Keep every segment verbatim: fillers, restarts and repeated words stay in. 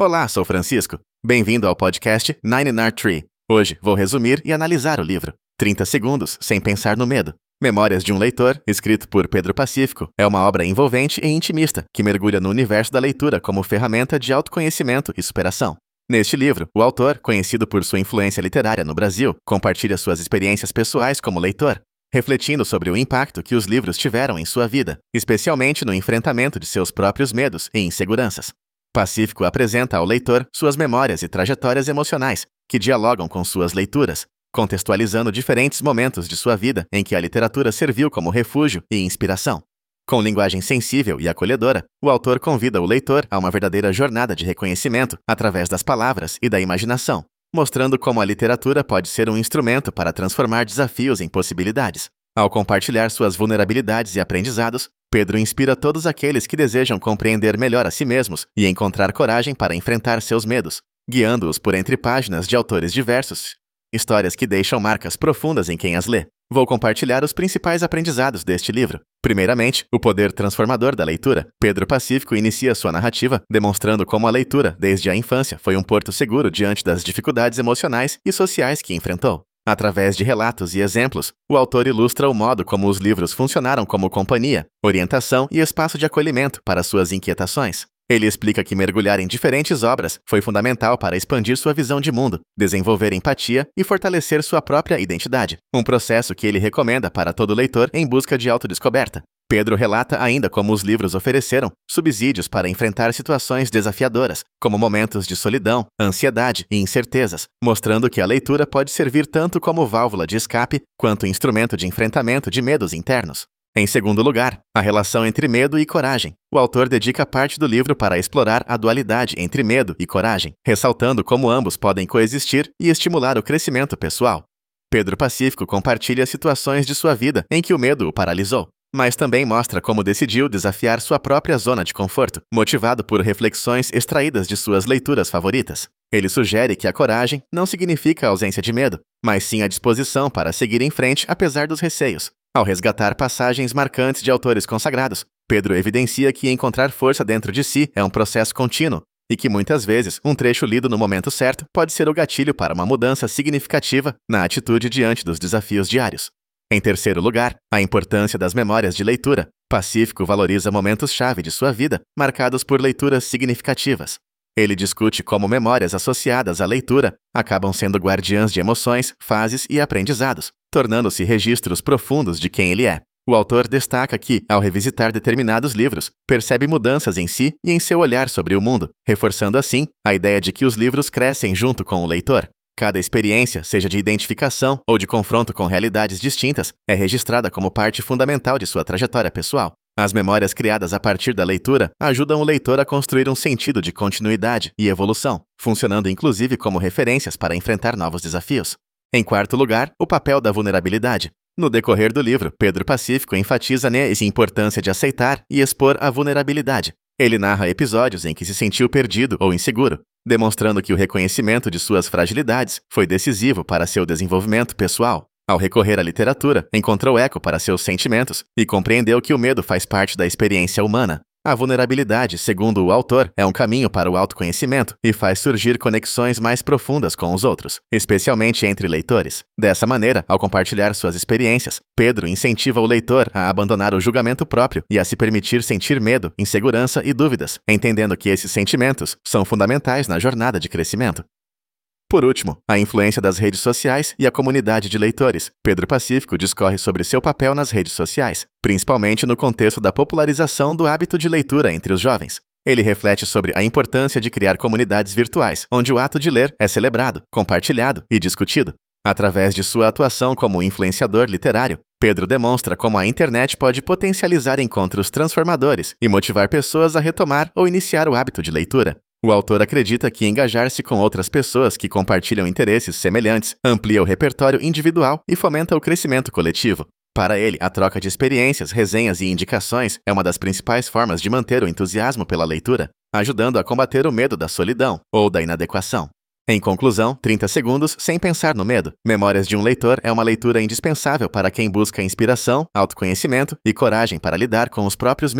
Olá, sou Francisco. Bem-vindo ao podcast Nine Nard Tree. Hoje vou resumir e analisar o livro trinta segundos sem pensar no medo. Memórias de um Leitor, escrito por Pedro Pacífico, é uma obra envolvente e intimista que mergulha no universo da leitura como ferramenta de autoconhecimento e superação. Neste livro, o autor, conhecido por sua influência literária no Brasil, compartilha suas experiências pessoais como leitor, refletindo sobre o impacto que os livros tiveram em sua vida, especialmente no enfrentamento de seus próprios medos e inseguranças. Pacífico apresenta ao leitor suas memórias e trajetórias emocionais, que dialogam com suas leituras, contextualizando diferentes momentos de sua vida em que a literatura serviu como refúgio e inspiração. Com linguagem sensível e acolhedora, o autor convida o leitor a uma verdadeira jornada de reconhecimento através das palavras e da imaginação, mostrando como a literatura pode ser um instrumento para transformar desafios em possibilidades. Ao compartilhar suas vulnerabilidades e aprendizados, Pedro inspira todos aqueles que desejam compreender melhor a si mesmos e encontrar coragem para enfrentar seus medos, guiando-os por entre páginas de autores diversos, histórias que deixam marcas profundas em quem as lê. Vou compartilhar os principais aprendizados deste livro. Primeiramente, o poder transformador da leitura. Pedro Pacífico inicia sua narrativa demonstrando como a leitura, desde a infância, foi um porto seguro diante das dificuldades emocionais e sociais que enfrentou. Através de relatos e exemplos, o autor ilustra o modo como os livros funcionaram como companhia, orientação e espaço de acolhimento para suas inquietações. Ele explica que mergulhar em diferentes obras foi fundamental para expandir sua visão de mundo, desenvolver empatia e fortalecer sua própria identidade, um processo que ele recomenda para todo leitor em busca de autodescoberta. Pedro relata ainda como os livros ofereceram subsídios para enfrentar situações desafiadoras, como momentos de solidão, ansiedade e incertezas, mostrando que a leitura pode servir tanto como válvula de escape quanto instrumento de enfrentamento de medos internos. Em segundo lugar, a relação entre medo e coragem. O autor dedica parte do livro para explorar a dualidade entre medo e coragem, ressaltando como ambos podem coexistir e estimular o crescimento pessoal. Pedro Pacífico compartilha situações de sua vida em que o medo o paralisou, mas também mostra como decidiu desafiar sua própria zona de conforto, motivado por reflexões extraídas de suas leituras favoritas. Ele sugere que a coragem não significa a ausência de medo, mas sim a disposição para seguir em frente apesar dos receios. Ao resgatar passagens marcantes de autores consagrados, Pedro evidencia que encontrar força dentro de si é um processo contínuo e que muitas vezes um trecho lido no momento certo pode ser o gatilho para uma mudança significativa na atitude diante dos desafios diários. Em terceiro lugar, a importância das memórias de leitura. Pacífico valoriza momentos-chave de sua vida, marcados por leituras significativas. Ele discute como memórias associadas à leitura acabam sendo guardiãs de emoções, fases e aprendizados, tornando-se registros profundos de quem ele é. O autor destaca que, ao revisitar determinados livros, percebe mudanças em si e em seu olhar sobre o mundo, reforçando assim a ideia de que os livros crescem junto com o leitor. Cada experiência, seja de identificação ou de confronto com realidades distintas, é registrada como parte fundamental de sua trajetória pessoal. As memórias criadas a partir da leitura ajudam o leitor a construir um sentido de continuidade e evolução, funcionando inclusive como referências para enfrentar novos desafios. Em quarto lugar, o papel da vulnerabilidade. No decorrer do livro, Pedro Pacífico enfatiza a importância de aceitar e expor a vulnerabilidade. Ele narra episódios em que se sentiu perdido ou inseguro, demonstrando que o reconhecimento de suas fragilidades foi decisivo para seu desenvolvimento pessoal. Ao recorrer à literatura, encontrou eco para seus sentimentos e compreendeu que o medo faz parte da experiência humana. A vulnerabilidade, segundo o autor, é um caminho para o autoconhecimento e faz surgir conexões mais profundas com os outros, especialmente entre leitores. Dessa maneira, ao compartilhar suas experiências, Pedro incentiva o leitor a abandonar o julgamento próprio e a se permitir sentir medo, insegurança e dúvidas, entendendo que esses sentimentos são fundamentais na jornada de crescimento. Por último, a influência das redes sociais e a comunidade de leitores. Pedro Pacífico discorre sobre seu papel nas redes sociais, principalmente no contexto da popularização do hábito de leitura entre os jovens. Ele reflete sobre a importância de criar comunidades virtuais, onde o ato de ler é celebrado, compartilhado e discutido. Através de sua atuação como influenciador literário, Pedro demonstra como a internet pode potencializar encontros transformadores e motivar pessoas a retomar ou iniciar o hábito de leitura. O autor acredita que engajar-se com outras pessoas que compartilham interesses semelhantes amplia o repertório individual e fomenta o crescimento coletivo. Para ele, a troca de experiências, resenhas e indicações é uma das principais formas de manter o entusiasmo pela leitura, ajudando a combater o medo da solidão ou da inadequação. Em conclusão, trinta segundos sem pensar no medo. Memórias de um Leitor é uma leitura indispensável para quem busca inspiração, autoconhecimento e coragem para lidar com os próprios medos.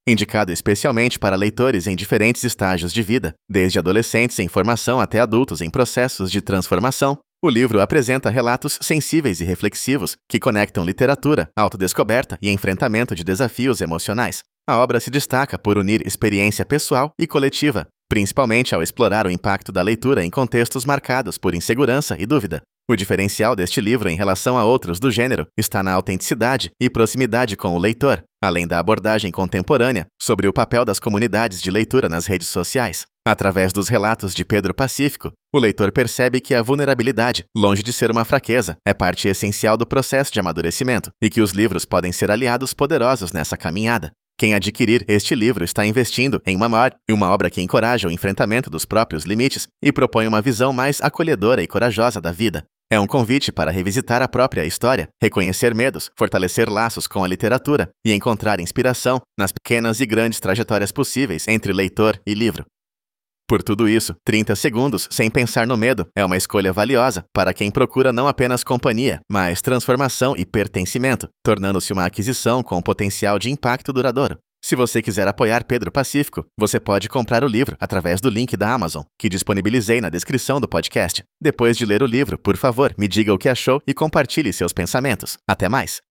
Indicado especialmente para leitores em diferentes estágios de vida, desde adolescentes em formação até adultos em processos de transformação, o livro apresenta relatos sensíveis e reflexivos que conectam literatura, autodescoberta e enfrentamento de desafios emocionais. A obra se destaca por unir experiência pessoal e coletiva, principalmente ao explorar o impacto da leitura em contextos marcados por insegurança e dúvida. O diferencial deste livro em relação a outros do gênero está na autenticidade e proximidade com o leitor, além da abordagem contemporânea sobre o papel das comunidades de leitura nas redes sociais. Através dos relatos de Pedro Pacífico, o leitor percebe que a vulnerabilidade, longe de ser uma fraqueza, é parte essencial do processo de amadurecimento e que os livros podem ser aliados poderosos nessa caminhada. Quem adquirir este livro está investindo em uma, maior, uma obra que encoraja o enfrentamento dos próprios limites e propõe uma visão mais acolhedora e corajosa da vida. É um convite para revisitar a própria história, reconhecer medos, fortalecer laços com a literatura e encontrar inspiração nas pequenas e grandes trajetórias possíveis entre leitor e livro. Por tudo isso, trinta segundos sem pensar no medo é uma escolha valiosa para quem procura não apenas companhia, mas transformação e pertencimento, tornando-se uma aquisição com potencial de impacto duradouro. Se você quiser apoiar Pedro Pacífico, você pode comprar o livro através do link da Amazon, que disponibilizei na descrição do podcast. Depois de ler o livro, por favor, me diga o que achou e compartilhe seus pensamentos. Até mais!